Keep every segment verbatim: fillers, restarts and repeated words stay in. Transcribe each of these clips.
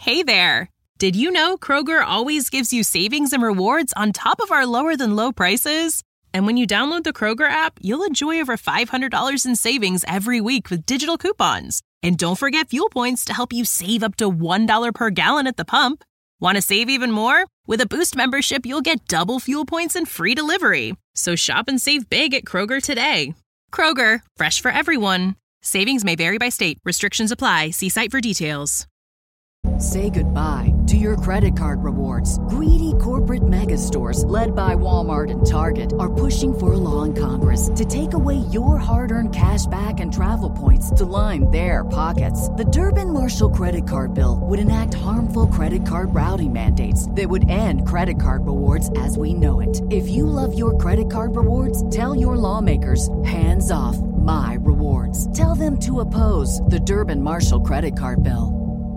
Hey there! Did you know Kroger always gives you savings and rewards on top of our lower-than-low prices? And when you download the Kroger app, you'll enjoy over five hundred dollars in savings every week with digital coupons. And don't forget fuel points to help you save up to one dollar per gallon at the pump. Want to save even more? With a Boost membership, you'll get double fuel points and free delivery. So shop and save big at Kroger today. Kroger, fresh for everyone. Savings may vary by state. Restrictions apply. See site for details. Say goodbye to your credit card rewards. Greedy corporate mega stores, led by Walmart and Target, are pushing for a law in Congress to take away your hard-earned cash back and travel points to line their pockets. The Durbin-Marshall credit card bill would enact harmful credit card routing mandates that would end credit card rewards as we know it. If you love your credit card rewards, tell your lawmakers, hands off my rewards. Tell them to oppose the Durbin-Marshall credit card bill.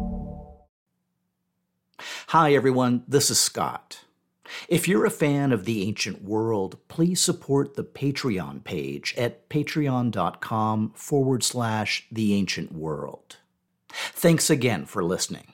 Hi, everyone. This is Scott. If you're a fan of The Ancient World, please support the Patreon page at patreon.com forward slash The Ancient World. Thanks again for listening.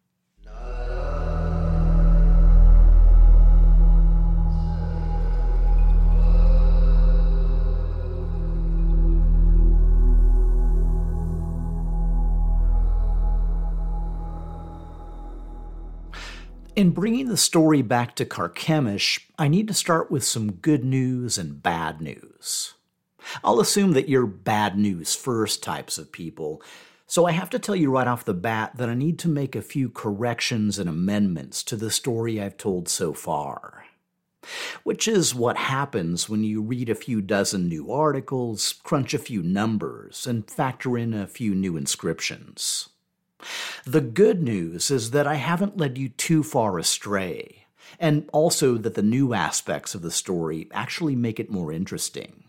In bringing the story back to Carchemish, I need to start with some good news and bad news. I'll assume that you're bad news first types of people, so I have to tell you right off the bat that I need to make a few corrections and amendments to the story I've told so far. Which is what happens when you read a few dozen new articles, crunch a few numbers, and factor in a few new inscriptions. The good news is that I haven't led you too far astray, and also that the new aspects of the story actually make it more interesting.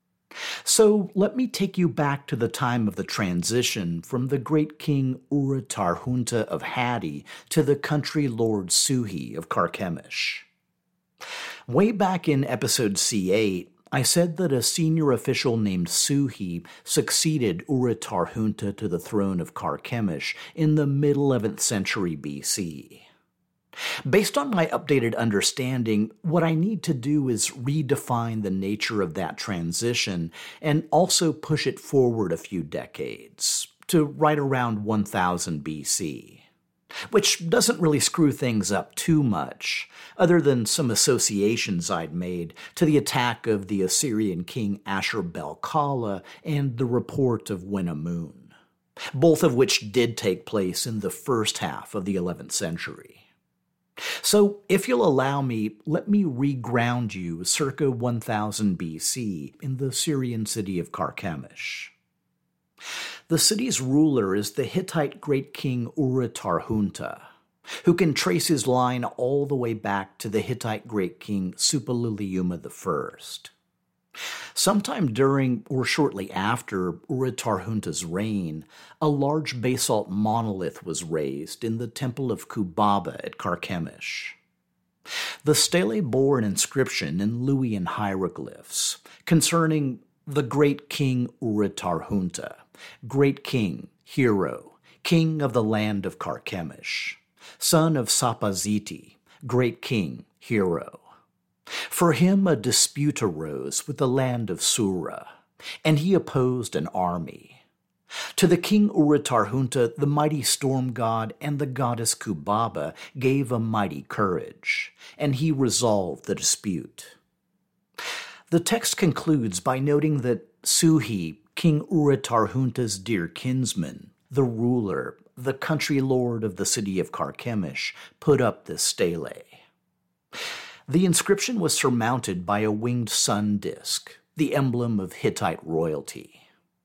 So let me take you back to the time of the transition from the great king Uratarhunta of Hatti to the country lord Suhi of Carchemish. Way back in episode C eight, I said that a senior official named Suhi succeeded Uratarhunta to the throne of Carchemish in the mid-eleventh century B C. Based on my updated understanding, what I need to do is redefine the nature of that transition and also push it forward a few decades, to right around one thousand B C. Which doesn't really screw things up too much, other than some associations I'd made to the attack of the Assyrian king Ashur-bel-kala and the report of Wenamun, both of which did take place in the first half of the eleventh century. So, if you'll allow me, let me reground you circa one thousand B C in the Syrian city of Carchemish. The city's ruler is the Hittite great king Uratarhunta, who can trace his line all the way back to the Hittite great king Suppiluliuma the First. Sometime during or shortly after Uratarhunta's reign, a large basalt monolith was raised in the temple of Kubaba at Carchemish. The stele bore an inscription in Luwian hieroglyphs concerning the great king Uratarhunta, great king, hero, king of the land of Carchemish, son of Sapaziti, great king, hero. For him a dispute arose with the land of Sura, and he opposed an army. To the king Uratarhunta, the mighty storm god and the goddess Kubaba gave a mighty courage, and he resolved the dispute. The text concludes by noting that Suhi, King Uratarhunta's dear kinsman, the ruler, the country lord of the city of Carchemish, put up this stele. The inscription was surmounted by a winged sun disk, the emblem of Hittite royalty.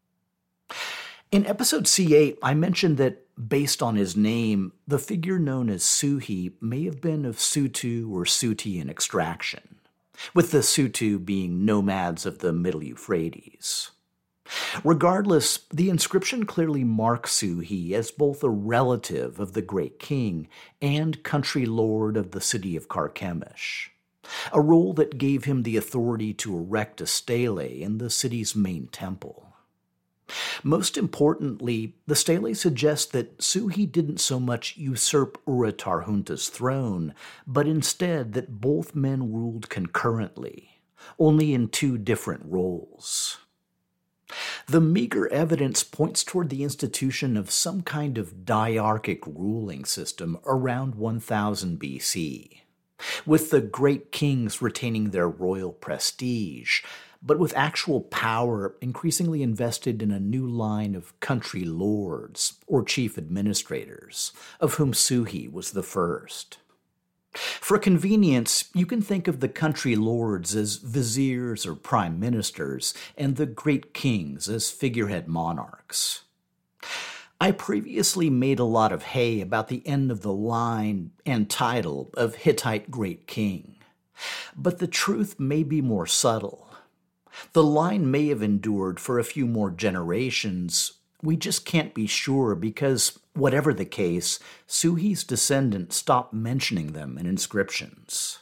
In episode C eight, I mentioned that, based on his name, the figure known as Suhi may have been of Sutu or Sutian extraction, with the Sutu being nomads of the Middle Euphrates. Regardless, the inscription clearly marks Suhi as both a relative of the great king and country lord of the city of Carchemish, a role that gave him the authority to erect a stele in the city's main temple. Most importantly, the stele suggests that Suhi didn't so much usurp Uratarhunta's throne, but instead that both men ruled concurrently, only in two different roles. The meager evidence points toward the institution of some kind of diarchic ruling system around one thousand B C, with the great kings retaining their royal prestige, but with actual power increasingly invested in a new line of country lords, or chief administrators, of whom Suhi was the first. For convenience, you can think of the country lords as viziers or prime ministers, and the great kings as figurehead monarchs. I previously made a lot of hay about the end of the line and title of Hittite Great King, but the truth may be more subtle. The line may have endured for a few more generations. We just can't be sure because, whatever the case, Suhi's descendants stopped mentioning them in inscriptions.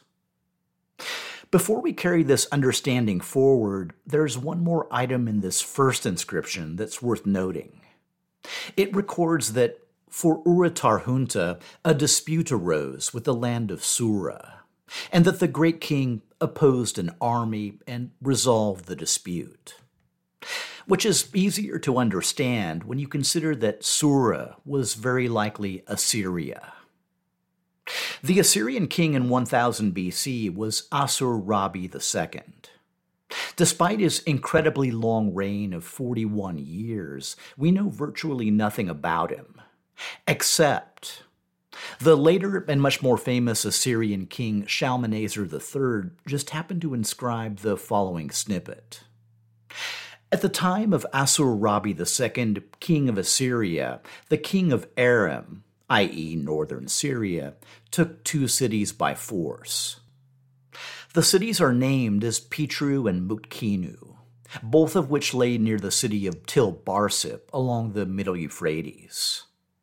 Before we carry this understanding forward, there's one more item in this first inscription that's worth noting. It records that, for Uratarhunta, a dispute arose with the land of Sura, and that the great king opposed an army and resolved the dispute, which is easier to understand when you consider that Sura was very likely Assyria. The Assyrian king in one thousand B C was Assur-Rabi the Second. Despite his incredibly long reign of forty-one years, we know virtually nothing about him, except the later and much more famous Assyrian king Shalmaneser the Third just happened to inscribe the following snippet. At the time of Assur-Rabi the Second, king of Assyria, the king of Aram, that is northern Syria, took two cities by force. The cities are named as Petru and Mutkinu, both of which lay near the city of Til-Barsip along the Middle Euphrates.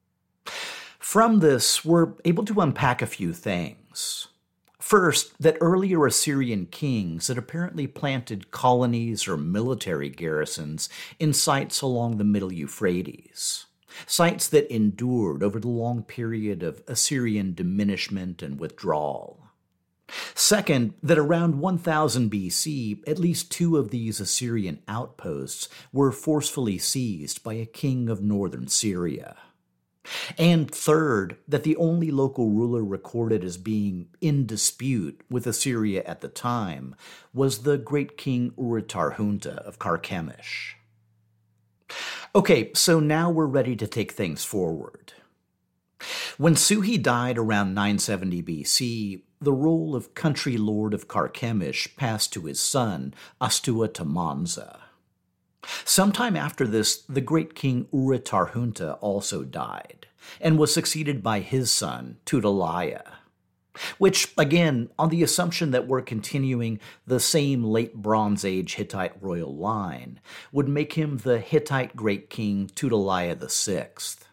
From this, we're able to unpack a few things. First, that earlier Assyrian kings had apparently planted colonies or military garrisons in sites along the Middle Euphrates, sites that endured over the long period of Assyrian diminishment and withdrawal. Second, that around one thousand B C, at least two of these Assyrian outposts were forcefully seized by a king of northern Syria. And third, that the only local ruler recorded as being in dispute with Assyria at the time was the great king Uratarhunta of Carchemish. Okay, so now we're ready to take things forward. When Suhi died around nine seventy B C, the role of country lord of Carchemish passed to his son, Astua-Tamanza. Sometime after this, the great king Uratarhunta also died, and was succeeded by his son, Tudaliah, which, again, on the assumption that we're continuing the same late Bronze Age Hittite royal line, would make him the Hittite great king Tudaliah the Sixth.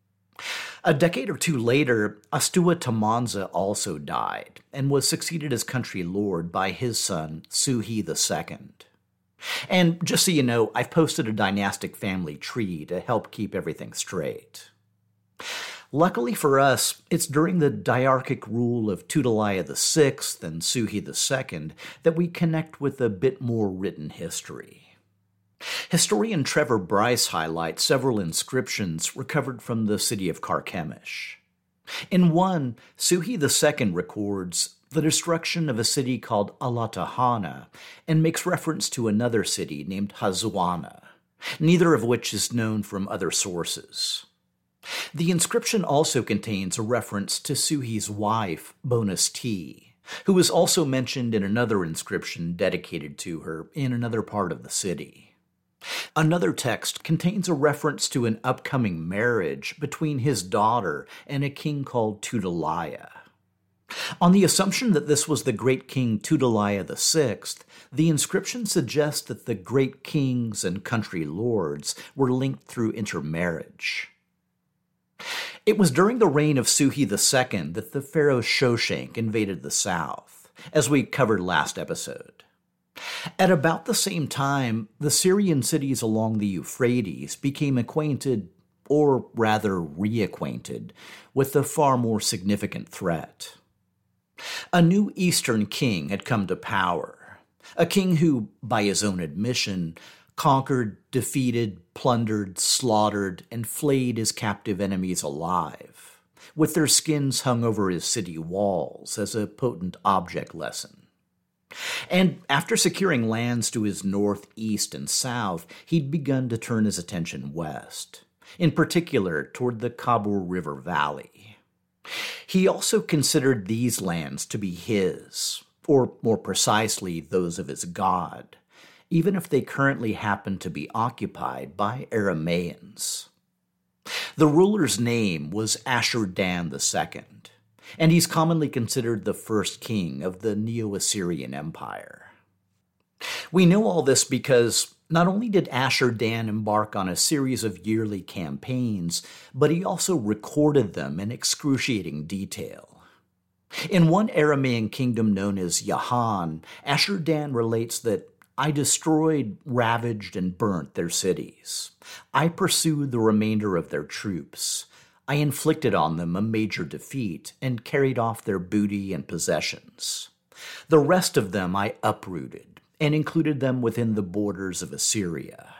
A decade or two later, Astua-Tamanza also died, and was succeeded as country lord by his son, Suhi the Second. And just so you know, I've posted a dynastic family tree to help keep everything straight. Luckily for us, it's during the diarchic rule of Tudaliah the Sixth and Suhi the Second that we connect with a bit more written history. Historian Trevor Bryce highlights several inscriptions recovered from the city of Carchemish. In one, Suhi the Second records the destruction of a city called Alatahana, and makes reference to another city named Hazuana, neither of which is known from other sources. The inscription also contains a reference to Suhi's wife, Bonus-T, who is also mentioned in another inscription dedicated to her in another part of the city. Another text contains a reference to an upcoming marriage between his daughter and a king called Tudaliah. On the assumption that this was the great king Tudaliah the Sixth, the inscription suggests that the great kings and country lords were linked through intermarriage. It was during the reign of Suhi the Second that the pharaoh Shoshank invaded the south, as we covered last episode. At about the same time, the Syrian cities along the Euphrates became acquainted, or rather reacquainted, with a far more significant threat. A new eastern king had come to power, a king who, by his own admission, conquered, defeated, plundered, slaughtered, and flayed his captive enemies alive, with their skins hung over his city walls as a potent object lesson. And after securing lands to his north, east, and south, he'd begun to turn his attention west, in particular toward the Khabur River Valley. He also considered these lands to be his, or more precisely, those of his god, even if they currently happen to be occupied by Aramaeans. The ruler's name was Ashur-Dan the Second, and he's commonly considered the first king of the Neo-Assyrian Empire. We know all this because not only did Ashur-Dan embark on a series of yearly campaigns, but he also recorded them in excruciating detail. In one Aramaean kingdom known as Yahan, Ashur-Dan relates that I destroyed, ravaged, and burnt their cities. I pursued the remainder of their troops. I inflicted on them a major defeat and carried off their booty and possessions. The rest of them I uprooted and included them within the borders of Assyria.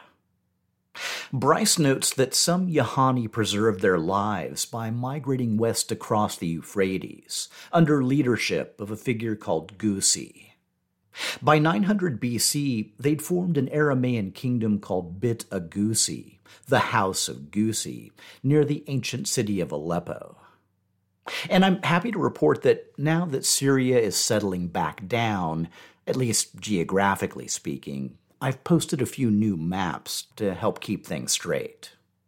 Bryce notes that some Yahani preserved their lives by migrating west across the Euphrates under leadership of a figure called Gusi. By nine hundred B C, they'd formed an Aramaean kingdom called Bit Agusi, the House of Gusi, near the ancient city of Aleppo. And I'm happy to report that now that Syria is settling back down, at least geographically speaking, I've posted a few new maps to help keep things straight.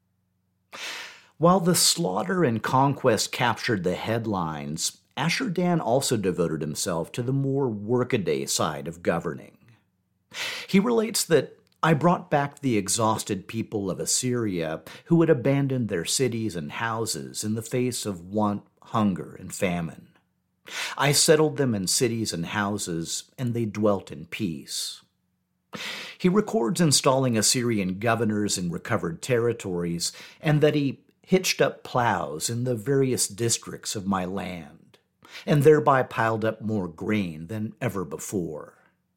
While the slaughter and conquest captured the headlines, Ashur-Dan also devoted himself to the more workaday side of governing. He relates that I brought back the exhausted people of Assyria who had abandoned their cities and houses in the face of want, hunger, and famine. I settled them in cities and houses, and they dwelt in peace. He records installing Assyrian governors in recovered territories, and that he hitched up plows in the various districts of my land, and thereby piled up more grain than ever before.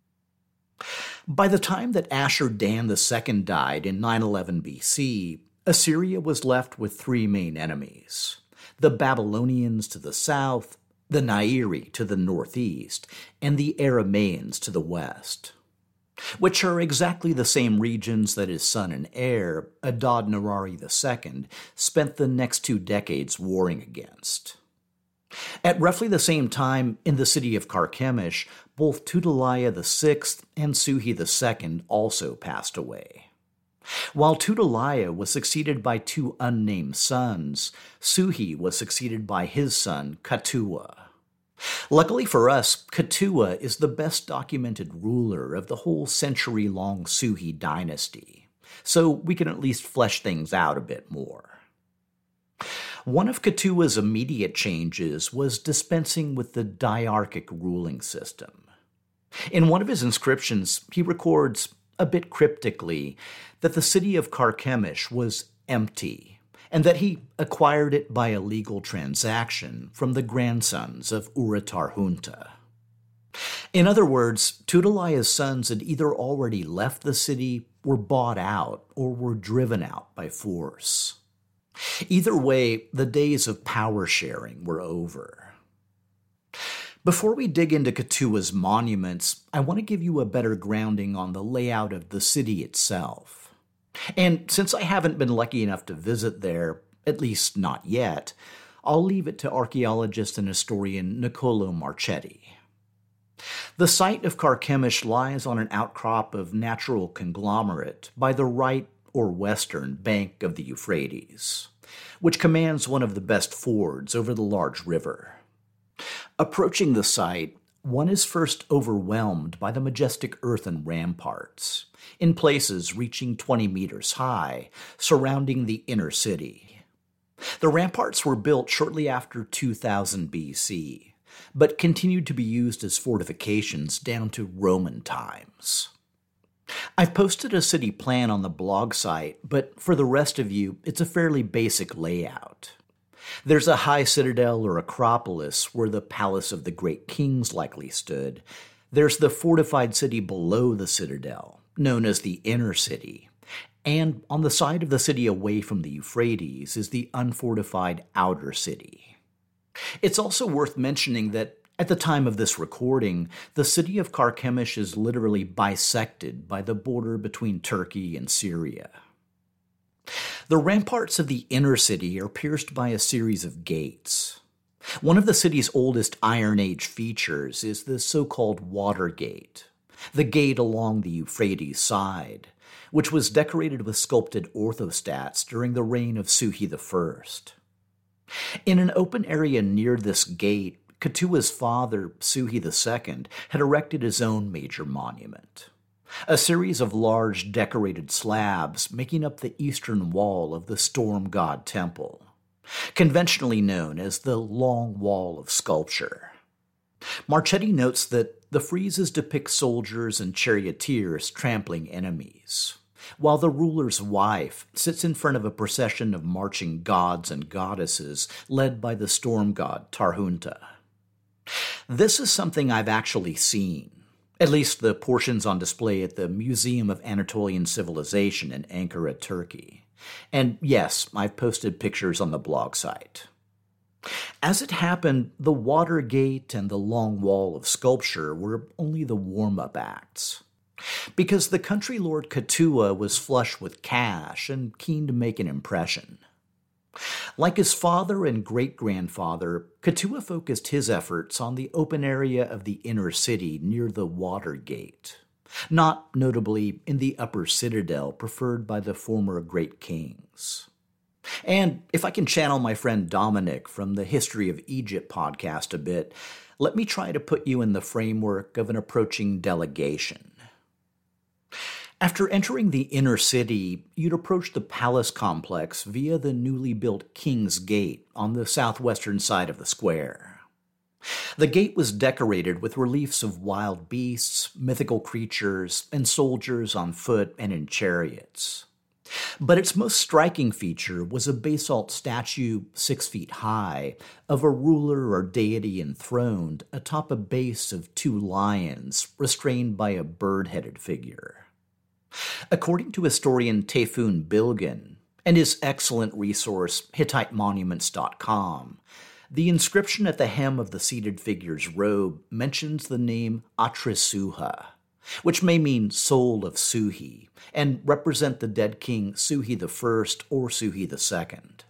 By the time that Ashur-Dan the Second died in nine eleven B C, Assyria was left with three main enemies: the Babylonians to the south, the Nairi to the northeast, and the Aramaeans to the west, which are exactly the same regions that his son and heir, Adad-Nirari the Second, spent the next two decades warring against. At roughly the same time, in the city of Carchemish, both Tudaliah the Sixth and Suhi the Second also passed away. While Tudaliah was succeeded by two unnamed sons, Suhi was succeeded by his son, Katua. Luckily for us, Katua is the best documented ruler of the whole century-long Suhi dynasty, so we can at least flesh things out a bit more. One of Katua's immediate changes was dispensing with the diarchic ruling system. In one of his inscriptions, he records, a bit cryptically, that the city of Carchemish was empty, and that he acquired it by a legal transaction from the grandsons of Uratar-Hunta. In other words, Tudaliah's sons had either already left the city, were bought out, or were driven out by force. Either way, the days of power sharing were over. Before we dig into Katua's monuments, I want to give you a better grounding on the layout of the city itself. And since I haven't been lucky enough to visit there, at least not yet, I'll leave it to archaeologist and historian Niccolò Marchetti. The site of Carchemish lies on an outcrop of natural conglomerate by the right or western bank of the Euphrates, which commands one of the best fords over the large river. Approaching the site, one is first overwhelmed by the majestic earthen ramparts, in places reaching twenty meters high, surrounding the inner city. The ramparts were built shortly after two thousand B C, but continued to be used as fortifications down to Roman times. I've posted a city plan on the blog site, but for the rest of you, it's a fairly basic layout. There's a high citadel or acropolis where the palace of the great kings likely stood. There's the fortified city below the citadel, known as the inner city. And on the side of the city away from the Euphrates is the unfortified outer city. It's also worth mentioning that at the time of this recording, the city of Carchemish is literally bisected by the border between Turkey and Syria. The ramparts of the inner city are pierced by a series of gates. One of the city's oldest Iron Age features is the so-called Water Gate, the gate along the Euphrates side, which was decorated with sculpted orthostats during the reign of Suhi the First. In an open area near this gate, Ketua's father, Suhi the Second, had erected his own major monument, a series of large decorated slabs making up the eastern wall of the storm god temple, conventionally known as the Long Wall of Sculpture. Marchetti notes that the friezes depict soldiers and charioteers trampling enemies, while the ruler's wife sits in front of a procession of marching gods and goddesses led by the storm god Tarhunta. This is something I've actually seen, at least the portions on display at the Museum of Anatolian Civilization in Ankara, Turkey. And yes, I've posted pictures on the blog site. As it happened, the Water Gate and the Long Wall of Sculpture were only the warm-up acts, because the country lord Ketua was flush with cash and keen to make an impression. Like his father and great-grandfather, Ketua focused his efforts on the open area of the inner city near the Water Gate, not notably in the upper citadel preferred by the former great kings. And if I can channel my friend Dominic from the History of Egypt podcast a bit, let me try to put you in the framework of an approaching delegation. After entering the inner city, you'd approach the palace complex via the newly built King's Gate on the southwestern side of the square. The gate was decorated with reliefs of wild beasts, mythical creatures, and soldiers on foot and in chariots. But its most striking feature was a basalt statue six feet high of a ruler or deity enthroned atop a base of two lions restrained by a bird-headed figure. According to historian Tayfun Bilgin and his excellent resource Hittite Monuments dot com, the inscription at the hem of the seated figure's robe mentions the name Atrisuha, which may mean soul of Suhi, and represent the dead king Suhi the First or Suhi the Second.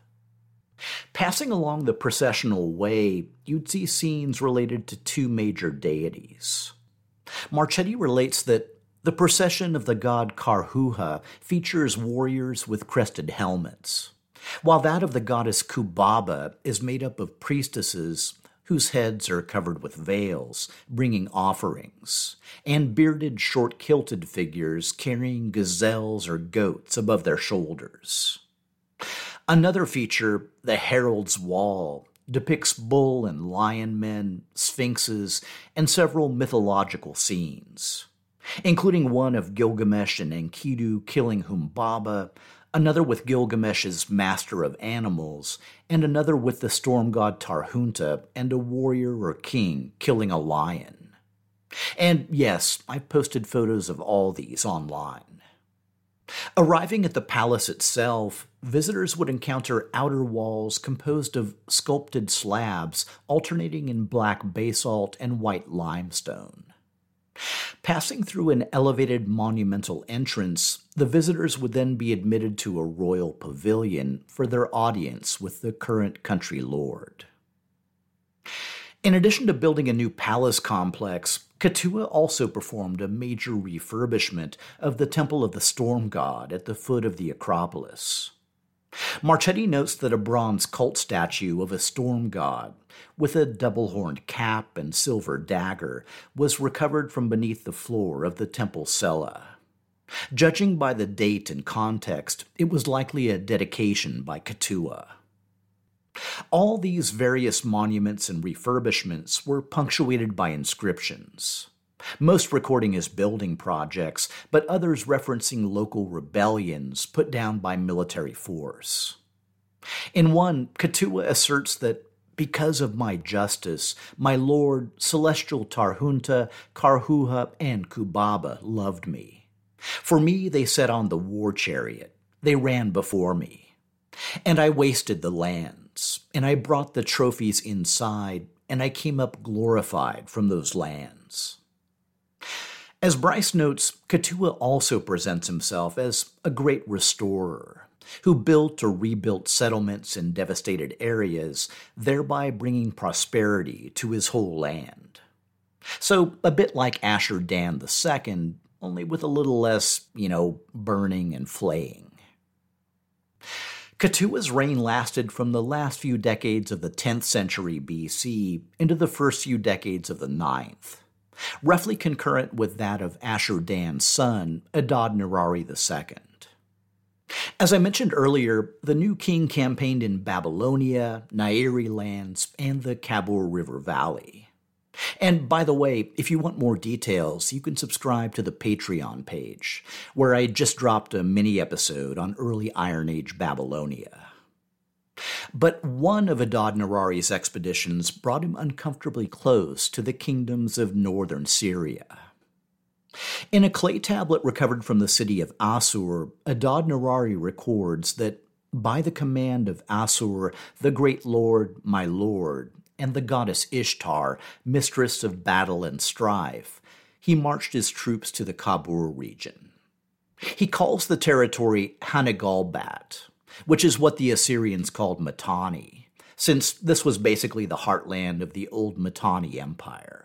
Passing along the processional way, you'd see scenes related to two major deities. Marchetti relates that the procession of the god Karhuha features warriors with crested helmets, while that of the goddess Kubaba is made up of priestesses whose heads are covered with veils, bringing offerings, and bearded, short-kilted figures carrying gazelles or goats above their shoulders. Another feature, the Herald's Wall, depicts bull and lion men, sphinxes, and several mythological scenes, including one of Gilgamesh and Enkidu killing Humbaba, another with Gilgamesh's master of animals, and another with the storm god Tarhunta and a warrior or king killing a lion. And yes, I've posted photos of all these online. Arriving at the palace itself, visitors would encounter outer walls composed of sculpted slabs alternating in black basalt and white limestone. Passing through an elevated monumental entrance, the visitors would then be admitted to a royal pavilion for their audience with the current country lord. In addition to building a new palace complex, Ketua also performed a major refurbishment of the Temple of the Storm God at the foot of the Acropolis. Marchetti notes that a bronze cult statue of a storm god with a double-horned cap and silver dagger was recovered from beneath the floor of the temple cella. Judging by the date and context, it was likely a dedication by Ketua. All these various monuments and refurbishments were punctuated by inscriptions, most recording as building projects, but others referencing local rebellions put down by military force. In one, Ketua asserts that because of my justice, my lord, celestial Tarhunta, Karhuha, and Kubaba loved me. For me they set on the war chariot, they ran before me. And I wasted the lands, and I brought the trophies inside, and I came up glorified from those lands. As Bryce notes, Ketua also presents himself as a great restorer, who built or rebuilt settlements in devastated areas, thereby bringing prosperity to his whole land. So, a bit like Ashur Dan the Second, only with a little less, you know, burning and flaying. Ketua's reign lasted from the last few decades of the tenth century B C into the first few decades of the ninth, roughly concurrent with that of Ashur Dan's son, Adad-nirari the Second. As I mentioned earlier, the new king campaigned in Babylonia, Nairi lands, and the Kabur River Valley. And by the way, if you want more details, you can subscribe to the Patreon page, where I just dropped a mini episode on early Iron Age Babylonia. But one of Adad-nirari's expeditions brought him uncomfortably close to the kingdoms of northern Syria. In a clay tablet recovered from the city of Assur, Adad-nirari records that, by the command of Assur, the great lord, my lord, and the goddess Ishtar, mistress of battle and strife, he marched his troops to the Kabur region. He calls the territory Hanagalbat, which is what the Assyrians called Mitanni, since this was basically the heartland of the old Mitanni Empire.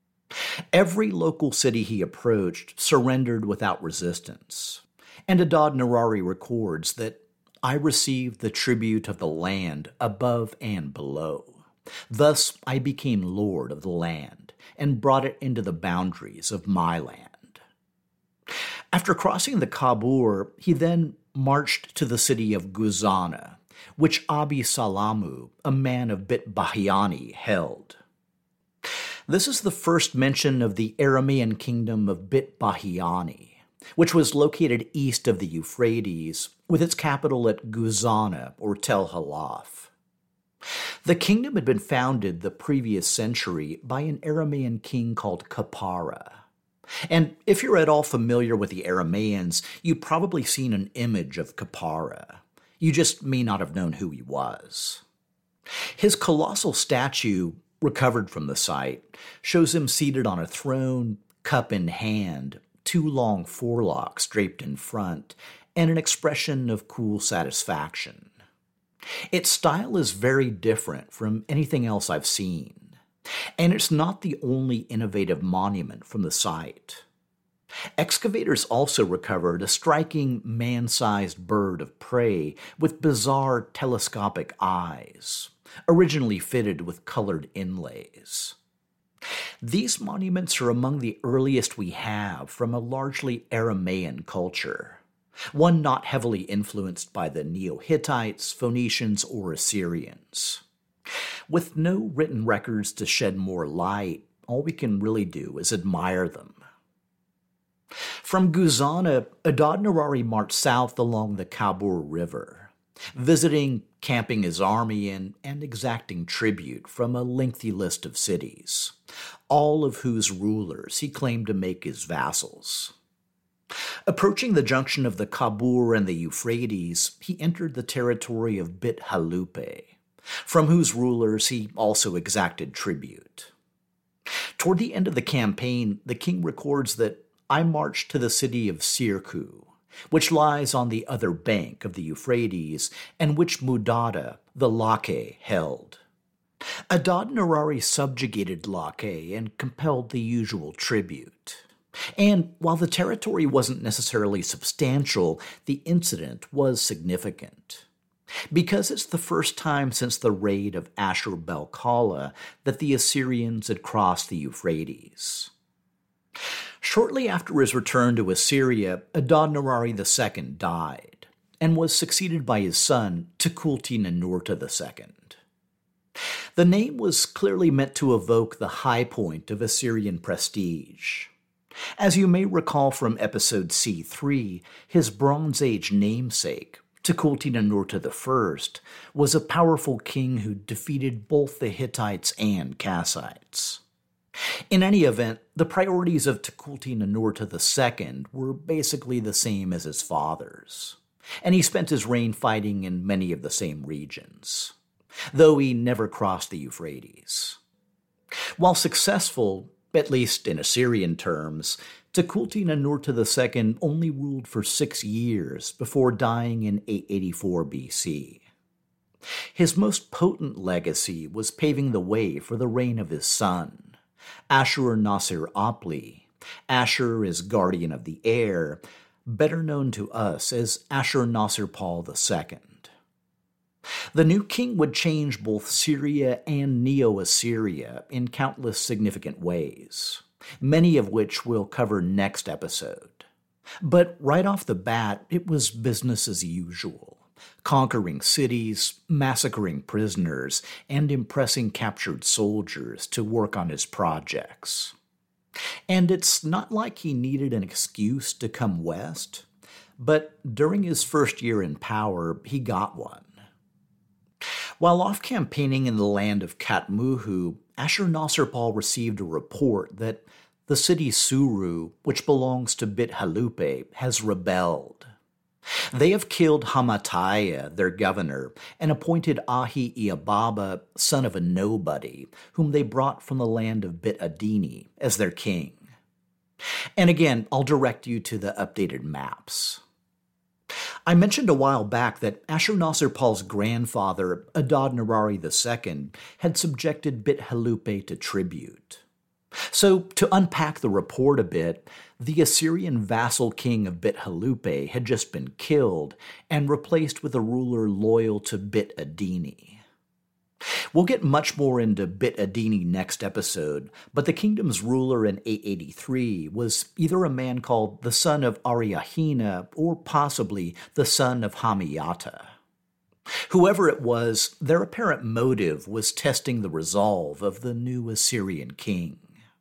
Every local city he approached surrendered without resistance, and Adad-nirari records that I received the tribute of the land above and below. Thus I became lord of the land and brought it into the boundaries of my land. After crossing the Kabur, he then marched to the city of Guzana, which Abi Salamu, a man of Bit Bahiani, held. This is the first mention of the Aramean kingdom of Bit Bahiani, which was located east of the Euphrates, with its capital at Guzana or Tel Halaf. The kingdom had been founded the previous century by an Aramean king called Kapara. And if you're at all familiar with the Arameans, you've probably seen an image of Kapara. You just may not have known who he was. His colossal statue, recovered from the site, shows him seated on a throne, cup in hand, two long forelocks draped in front, and an expression of cool satisfaction. Its style is very different from anything else I've seen, and it's not the only innovative monument from the site. Excavators also recovered a striking man-sized bird of prey with bizarre telescopic eyes, originally fitted with colored inlays. These monuments are among the earliest we have from a largely Aramaean culture, one not heavily influenced by the Neo-Hittites, Phoenicians, or Assyrians. With no written records to shed more light, all we can really do is admire them. From Guzana, Adad-nirari marched south along the Kabur River, visiting, camping his army in, and exacting tribute from a lengthy list of cities, all of whose rulers he claimed to make his vassals. Approaching the junction of the Kabur and the Euphrates, he entered the territory of Bit Halupe, from whose rulers he also exacted tribute. Toward the end of the campaign, the king records that I marched to the city of Sirku, which lies on the other bank of the Euphrates, and which Mudada, the Lake, held. Adad-nirari subjugated Lake and compelled the usual tribute. And while the territory wasn't necessarily substantial, the incident was significant, because it's the first time since the raid of Ashur-bel-Kala that the Assyrians had crossed the Euphrates. Shortly after his return to Assyria, Adad-nirari the Second died, and was succeeded by his son, Tukulti-Ninurta the Second. The name was clearly meant to evoke the high point of Assyrian prestige. As you may recall from episode C three, his Bronze Age namesake, Tukulti-Ninurta the First, was a powerful king who defeated both the Hittites and Kassites. In any event, the priorities of Tukulti-Ninurta the Second were basically the same as his father's, and he spent his reign fighting in many of the same regions, though he never crossed the Euphrates. While successful, at least in Assyrian terms, Tukulti-Ninurta the Second only ruled for six years before dying in eight eighty-four B C. His most potent legacy was paving the way for the reign of his son, Ashur-nasir-apli. Ashur is guardian of the air, better known to us as Ashur-nasir-pal the Second. The new king would change both Syria and Neo-Assyria in countless significant ways, many of which we'll cover next episode. But right off the bat, it was business as usual, conquering cities, massacring prisoners, and impressing captured soldiers to work on his projects. And it's not like he needed an excuse to come west, but during his first year in power, he got one. While off campaigning in the land of Katmuhu, Ashur-nasir-pal received a report that the city Suru, which belongs to Bit Halupe, has rebelled. They have killed Hamataya, their governor, and appointed Ahi-Iababa, son of a nobody, whom they brought from the land of Bit Adini, as their king. And again, I'll direct you to the updated maps. I mentioned a while back that Ashur-nasir-pal's grandfather, Adad-nirari the Second, had subjected Bit Halupe to tribute. So, to unpack the report a bit, the Assyrian vassal king of Bit Halupe had just been killed and replaced with a ruler loyal to Bit Adini. We'll get much more into Bit Adini next episode, but the kingdom's ruler in eight eighty-three was either a man called the son of Ariahina or possibly the son of Hamiyata. Whoever it was, their apparent motive was testing the resolve of the new Assyrian king.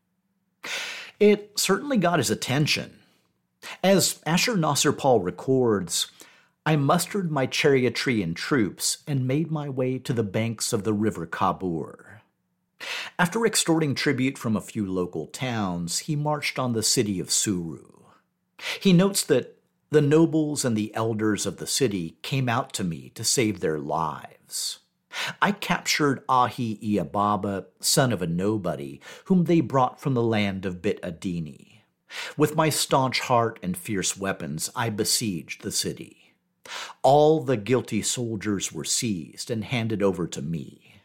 It certainly got his attention. As Ashur-nasir-pal records, I mustered my chariotry and troops and made my way to the banks of the river Kabur. After extorting tribute from a few local towns, he marched on the city of Suru. He notes that the nobles and the elders of the city came out to me to save their lives. I captured Ahi-Iababa, son of a nobody, whom they brought from the land of Bit Adini. With my staunch heart and fierce weapons, I besieged the city. All the guilty soldiers were seized and handed over to me.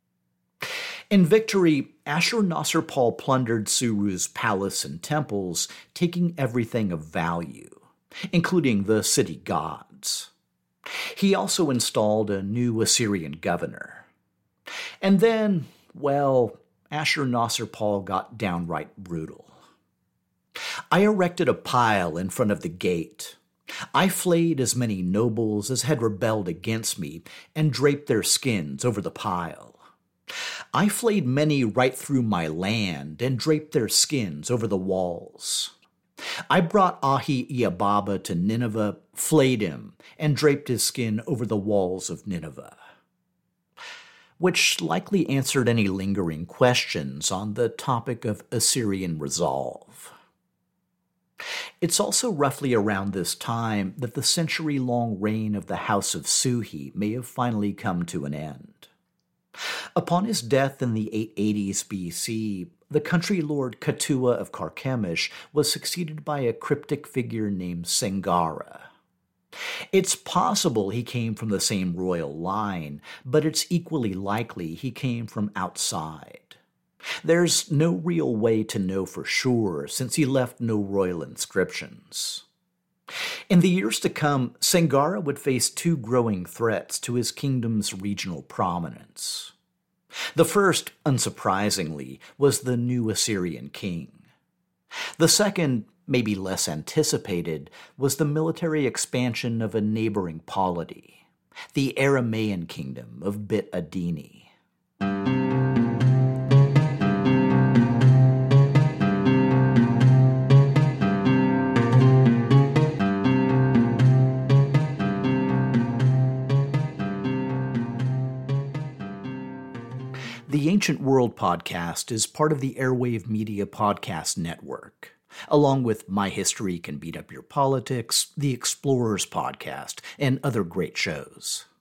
In victory, Ashur-nasir-pal plundered Suru's palace and temples, taking everything of value, including the city gods. He also installed a new Assyrian governor. And then, well, Ashur-nasir-pal got downright brutal. I erected a pile in front of the gate. I flayed as many nobles as had rebelled against me and draped their skins over the pile. I flayed many right through my land and draped their skins over the walls. I brought Ahi-Iababa to Nineveh, flayed him, and draped his skin over the walls of Nineveh. Which likely answered any lingering questions on the topic of Assyrian resolve. It's also roughly around this time that the century-long reign of the House of Suhi may have finally come to an end. Upon his death in the eight eighties B C, the country lord Katua of Carchemish was succeeded by a cryptic figure named Sengara. It's possible he came from the same royal line, but it's equally likely he came from outside. There's no real way to know for sure, since he left no royal inscriptions. In the years to come, Sengara would face two growing threats to his kingdom's regional prominence. The first, unsurprisingly, was the new Assyrian king. The second, maybe less anticipated, was the military expansion of a neighboring polity, the Aramaean kingdom of Bit Adini. The Ancient World podcast is part of the Airwave Media Podcast Network, along with My History Can Beat Up Your Politics, The Explorers Podcast, and other great shows.